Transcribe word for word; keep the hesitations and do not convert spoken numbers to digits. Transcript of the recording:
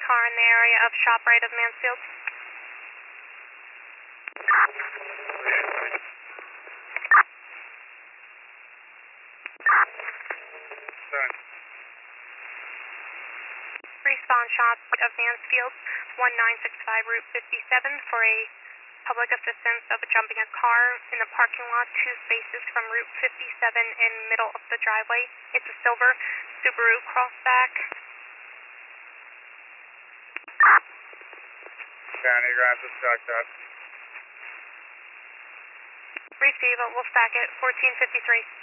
car in the area of ShopRite of Mansfield. Respawn ShopRite of Mansfield, one nine six five Route fifty-seven for a public assistance of jumping a car in the parking lot, two spaces from Route fifty-seven in middle of the driveway. It's a silver Subaru Crossback. County, Rapid Stockton. Receive it, we'll stack it, fourteen fifty-three.